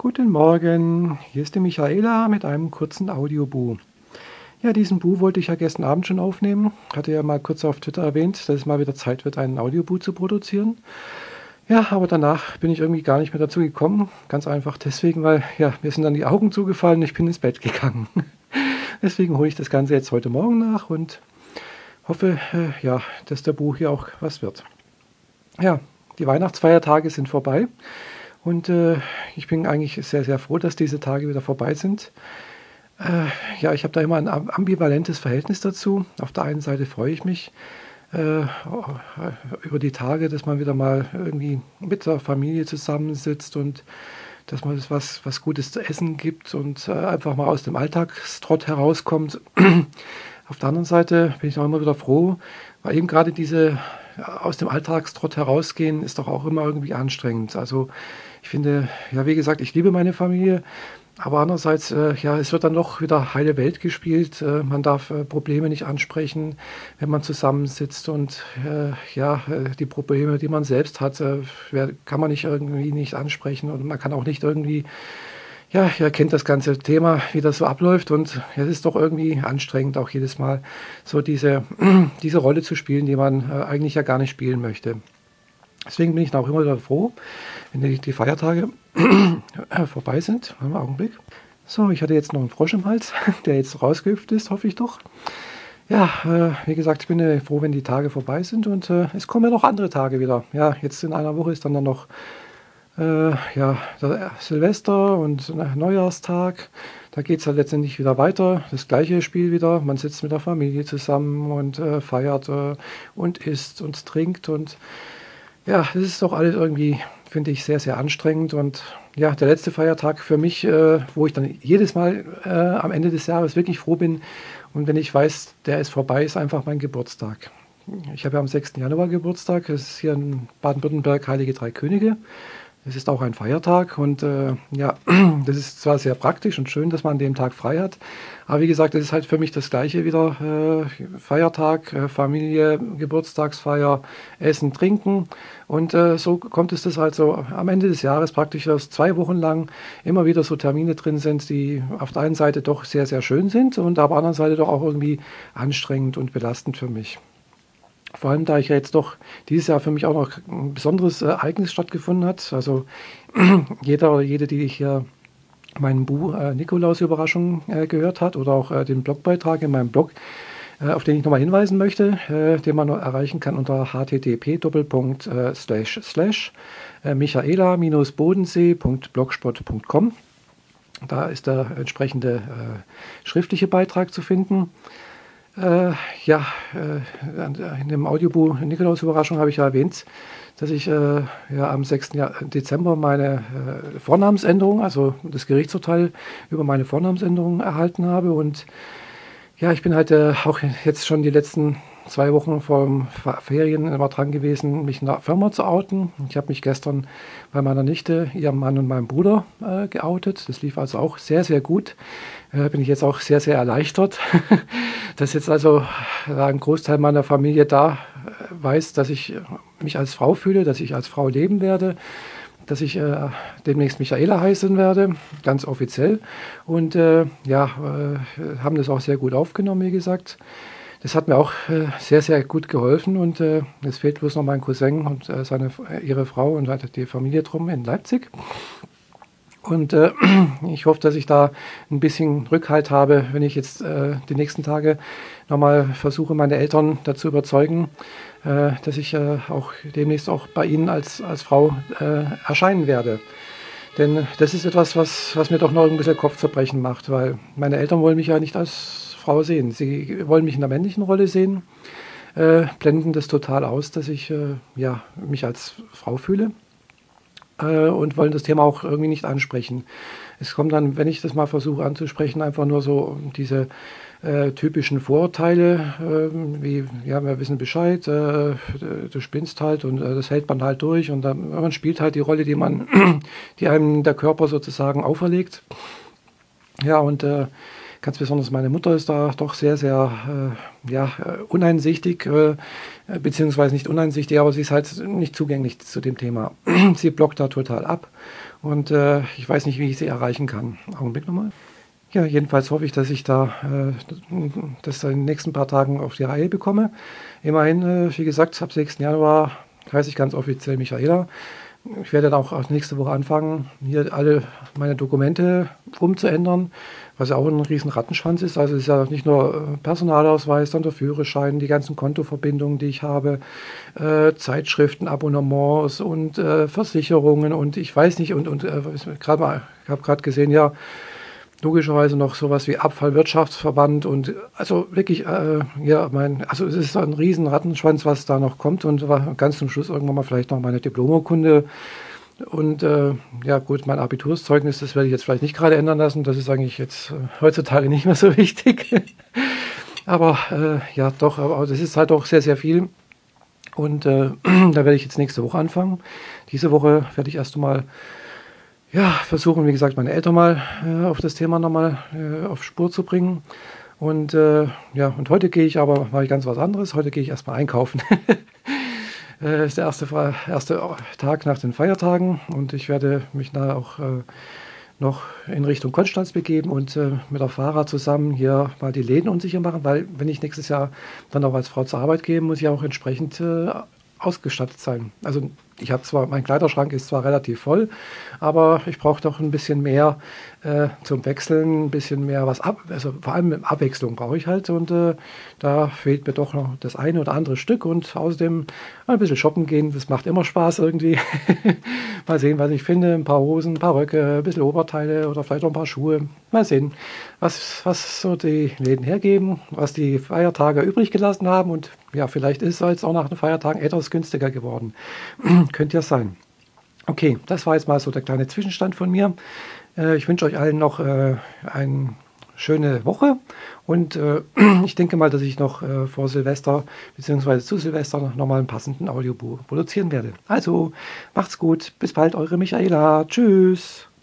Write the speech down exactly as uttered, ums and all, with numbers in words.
Guten Morgen, hier ist die Michaela mit einem kurzen Audiobu. Ja, diesen Bu wollte ich ja gestern Abend schon aufnehmen. Hatte ja mal kurz auf Twitter erwähnt, dass es mal wieder Zeit wird, einen Audiobu zu produzieren. Ja, aber danach bin ich irgendwie gar nicht mehr dazu gekommen. Ganz einfach deswegen, weil ja, mir sind dann die Augen zugefallen und ich bin ins Bett gegangen. Deswegen hole ich das Ganze jetzt heute Morgen nach und hoffe, äh, ja, dass der Bu hier auch was wird. Ja, die Weihnachtsfeiertage sind vorbei. Und äh, ich bin eigentlich sehr, sehr froh, dass diese Tage wieder vorbei sind. Äh, ja, ich habe da immer ein ambivalentes Verhältnis dazu. Auf der einen Seite freue ich mich äh, über die Tage, dass man wieder mal irgendwie mit der Familie zusammensitzt und dass man was, was Gutes zu essen gibt und äh, einfach mal aus dem Alltagstrott herauskommt. Auf der anderen Seite bin ich auch immer wieder froh, weil eben gerade diese aus dem Alltagstrott herausgehen ist doch auch immer irgendwie anstrengend. Also ich finde, ja, wie gesagt, ich liebe meine Familie, aber andererseits, äh, ja, es wird dann doch wieder heile Welt gespielt. Äh, man darf äh, Probleme nicht ansprechen, wenn man zusammensitzt und äh, ja, äh, die Probleme, die man selbst hat, äh, kann man nicht irgendwie nicht ansprechen und man kann auch nicht irgendwie, ja, ihr kennt das ganze Thema, wie das so abläuft und es ist doch irgendwie anstrengend, auch jedes Mal so diese, diese Rolle zu spielen, die man äh, eigentlich ja gar nicht spielen möchte. Deswegen bin ich auch immer wieder froh, wenn die, die Feiertage vorbei sind. Einen Augenblick. So, ich hatte jetzt noch einen Frosch im Hals, der jetzt rausgehüpft ist, hoffe ich doch. Ja, äh, wie gesagt, ich bin äh, froh, wenn die Tage vorbei sind und äh, es kommen ja noch andere Tage wieder. Ja, jetzt in einer Woche ist dann, dann noch äh, ja, der Silvester und Neujahrstag. Da geht es halt letztendlich wieder weiter. Das gleiche Spiel wieder. Man sitzt mit der Familie zusammen und äh, feiert äh, und isst und trinkt. Und ja, das ist doch alles irgendwie, finde ich, sehr, sehr anstrengend. Und ja, der letzte Feiertag für mich, äh, wo ich dann jedes Mal äh, am Ende des Jahres wirklich froh bin. Und wenn ich weiß, der ist vorbei, ist einfach mein Geburtstag. Ich habe ja am sechsten Januar Geburtstag. Das ist hier in Baden-Württemberg Heilige Drei Könige. Es ist auch ein Feiertag und äh, ja, das ist zwar sehr praktisch und schön, dass man an dem Tag frei hat, aber wie gesagt, das ist halt für mich das Gleiche wieder. Äh, Feiertag, äh, Familie, Geburtstagsfeier, Essen, Trinken und äh, so kommt es das halt so am Ende des Jahres praktisch, dass zwei Wochen lang immer wieder so Termine drin sind, die auf der einen Seite doch sehr, sehr schön sind und auf der anderen Seite doch auch irgendwie anstrengend und belastend für mich. Vor allem, da ich ja jetzt doch dieses Jahr für mich auch noch ein besonderes äh, Ereignis stattgefunden hat. Also jeder oder jede, die hier meinen Buch äh, Nikolaus-Überraschung äh, gehört hat oder auch äh, den Blogbeitrag in meinem Blog, äh, auf den ich nochmal hinweisen möchte, äh, den man erreichen kann unter h t t p slash slash michaela-bodensee punkt blogspot punkt com. Da ist der entsprechende äh, schriftliche Beitrag zu finden. Äh, ja, äh, in dem Audiobuch Nikolaus-Überraschung habe ich ja erwähnt, dass ich äh, ja, am sechsten Dezember meine äh, Vornamensänderung, also das Gerichtsurteil über meine Vornamensänderung erhalten habe. Und ja, ich bin halt äh, auch jetzt schon die letzten zwei Wochen vor Ferien immer dran gewesen, mich in der Firma zu outen. Ich habe mich gestern bei meiner Nichte, ihrem Mann und meinem Bruder äh, geoutet. Das lief also auch sehr, sehr gut. Äh, bin ich jetzt auch sehr, sehr erleichtert, dass jetzt also ein Großteil meiner Familie da äh, weiß, dass ich mich als Frau fühle, dass ich als Frau leben werde, dass ich äh, demnächst Michaela heißen werde, ganz offiziell. Und äh, ja, äh, haben das auch sehr gut aufgenommen, wie gesagt. Das hat mir auch äh, sehr, sehr gut geholfen und äh, es fehlt bloß noch mein Cousin und äh, seine, ihre Frau und halt die Familie drum in Leipzig. Und äh, ich hoffe, dass ich da ein bisschen Rückhalt habe, wenn ich jetzt äh, die nächsten Tage nochmal versuche, meine Eltern dazu überzeugen, äh, dass ich äh, auch demnächst auch bei ihnen als, als Frau äh, erscheinen werde. Denn das ist etwas, was, was mir doch noch ein bisschen Kopfzerbrechen macht, weil meine Eltern wollen mich ja nicht als Frau sehen. Sie wollen mich in der männlichen Rolle sehen, äh, blenden das total aus, dass ich äh, ja, mich als Frau fühle äh, und wollen das Thema auch irgendwie nicht ansprechen. Es kommt dann, wenn ich das mal versuche anzusprechen, einfach nur so diese äh, typischen Vorurteile, äh, wie, ja, wir wissen Bescheid, äh, du spinnst halt und äh, das hält man halt durch und dann, man spielt halt die Rolle, die man, die einem der Körper sozusagen auferlegt. Ja, und äh, Ganz besonders meine Mutter ist da doch sehr, sehr äh, ja, äh, uneinsichtig, äh, beziehungsweise nicht uneinsichtig, aber sie ist halt nicht zugänglich zu dem Thema. Sie blockt da total ab und äh, ich weiß nicht, wie ich sie erreichen kann. Augenblick nochmal. Ja, jedenfalls hoffe ich, dass ich da äh, das in den nächsten paar Tagen auf die Reihe bekomme. Immerhin, äh, wie gesagt, ab sechsten Januar heiße ich ganz offiziell Michaela. Ich werde dann auch nächste Woche anfangen, hier alle meine Dokumente umzuändern, was ja auch ein riesen Rattenschwanz ist. Also es ist ja nicht nur äh, Personalausweis, sondern der Führerschein, die ganzen Kontoverbindungen, die ich habe, äh, Zeitschriften, Abonnements und äh, Versicherungen und ich weiß nicht, und, und äh, gerade mal, ich habe gerade gesehen, ja, logischerweise noch sowas wie Abfallwirtschaftsverband und also wirklich, äh, ja, mein, also es ist ein riesen Rattenschwanz, was da noch kommt und war ganz zum Schluss irgendwann mal vielleicht noch meine Diplomurkunde und äh, ja gut, mein Abiturszeugnis, das werde ich jetzt vielleicht nicht gerade ändern lassen, das ist eigentlich jetzt äh, heutzutage nicht mehr so wichtig, aber äh, ja doch, aber das ist halt auch sehr, sehr viel und äh, da werde ich jetzt nächste Woche anfangen. Diese Woche werde ich erst einmal ja, versuchen, wie gesagt, meine Eltern mal äh, auf das Thema nochmal äh, auf Spur zu bringen. Und äh, ja, und heute gehe ich aber mal ganz was anderes. Heute gehe ich erstmal einkaufen. äh, ist der erste, Fre- erste Tag nach den Feiertagen und ich werde mich nachher auch äh, noch in Richtung Konstanz begeben und äh, mit der Fahrer zusammen hier mal die Läden unsicher machen, weil wenn ich nächstes Jahr dann auch als Frau zur Arbeit gehe, muss ich auch entsprechend äh, ausgestattet sein. Also ich habe zwar, mein Kleiderschrank ist zwar relativ voll, aber ich brauche doch ein bisschen mehr äh, zum Wechseln, ein bisschen mehr was ab, also vor allem Abwechslung brauche ich halt und äh, da fehlt mir doch noch das eine oder andere Stück und außerdem ein bisschen shoppen gehen, das macht immer Spaß irgendwie. Mal sehen, was ich finde, ein paar Hosen, ein paar Röcke, ein bisschen Oberteile oder vielleicht auch ein paar Schuhe. Mal sehen, was, was so die Läden hergeben, was die Feiertage übrig gelassen haben und ja, vielleicht ist es jetzt auch nach den Feiertagen etwas günstiger geworden. Könnte ja sein. Okay, das war jetzt mal so der kleine Zwischenstand von mir. Äh, ich wünsche euch allen noch äh, eine schöne Woche und äh, ich denke mal, dass ich noch äh, vor Silvester bzw. zu Silvester nochmal einen passenden Audiobuch produzieren werde. Also, macht's gut, bis bald, eure Michaela. Tschüss.